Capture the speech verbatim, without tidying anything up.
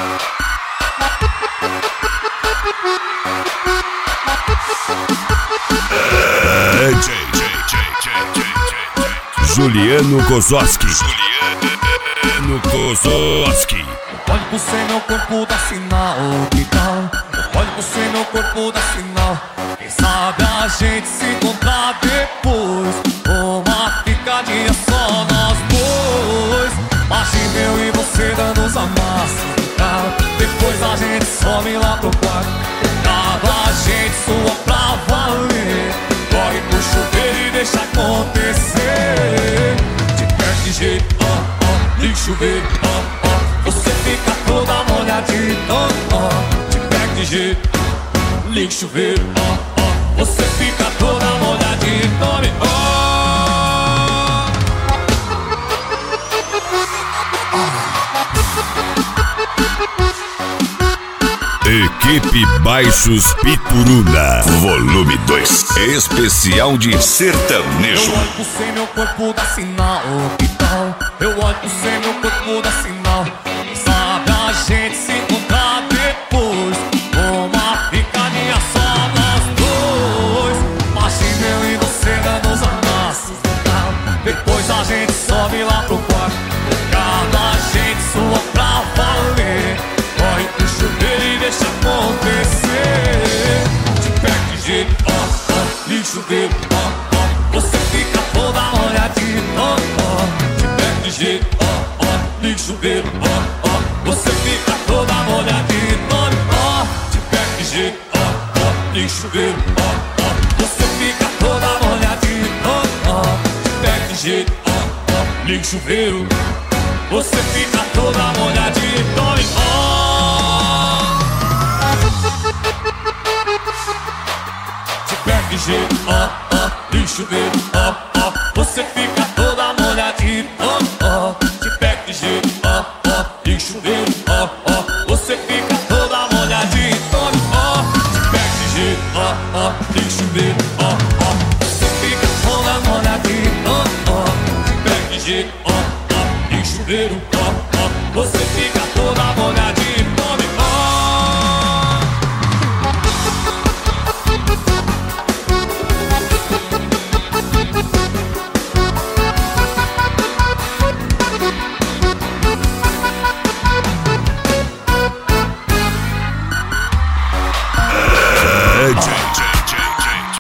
Juliano Kozowski. Juliano Kozowski. Olhe pro céu, meu corpo dá sinal, que tal? Olhe pro céu, meu corpo dá sinal. Quem sabe a gente se encontrar depois. Uma ficadinha só nós dois. Imagina eu e você dando os amassos, que tal? Depois a gente some lá pro quarto. Nada a gente sua pra valer. Corre pro chuveiro e deixa acontecer. De perto de jeito, ó, ó, liga o chuveiro, ó, ó. Você fica toda molhadinha, ó, ó. De perto de jeito, liga o chuveiro, ó, ó. Você fica toda molhadinha, tome, ó. Equipe Baixos Pituruna, volume dois, especial de sertanejo. Eu olho pro céu, meu corpo dá sinal, que tal? Eu olho pro céu, meu corpo dá sinal. Quem sabe a gente se encontrar depois. Uma ficadinha só nós dois. Imagina eu e você dando os amassos, que tal? Depois a gente sobe lá pro quarto. Cada gente sua pra valer. Corre pro chuveiro e deixa acontecer. De perto de jeito, ó, ó, liga o chuveiro, ó, ó. Você fica toda molhadinha, ó, ó. De perto de jeito, ó, ó, liga o chuveiro, ó, ó. Você fica toda molhadinha, ó, ó. De perto de jeito, ó, ó, liga o chuveiro, ó, ó. Você fica toda molhadinha, ó, ó. De perto de jeito, ó, ó, liga o chuveiro. Você fica toda molhadinha, ó. De jeito, ó, ó, liga o chuveiro, ó, ó. Você fica toda molhadinha, ó, ó. De perto de jeito, ó, ó, liga o chuveiro, ó, ó. Você fica toda molhadinha, ó. De perto de jeito, ó, ó, liga o chuveiro, ó, ó. Você fica toda molhadinha, ó, ó. De perto de jeito, ó, ó, liga o chuveiro, ó, ó. Você fica toda molhadinha.